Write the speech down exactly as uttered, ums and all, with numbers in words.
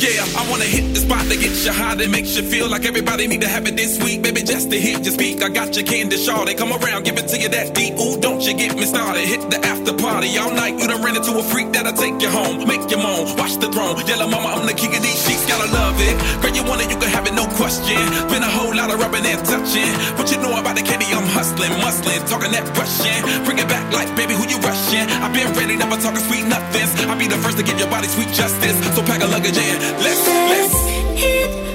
Yeah, I wanna hit the spot that gets you high, that makes you feel like everybody need to have it this week. Baby, just to hear you speak, I got your candy shawty. Come around, give it to you that deep. Ooh, don't you get me started. Hit the after party all night. You done ran into a freak that'll take you home, make you moan, watch the throne. Yellow mama, I'm the king of these sheets, gotta love it. Girl, you want it, you can have it, no question. Been a whole lot of rubbing and touching. What you know about the candy, I'm hustling, muscling, talking that Russian. Bring it back like, baby, who you rushing? I've been ready, never talking sweet nothings. I'll be the first to give your body sweet justice. So pack a luggage in, let's, let's, let's hit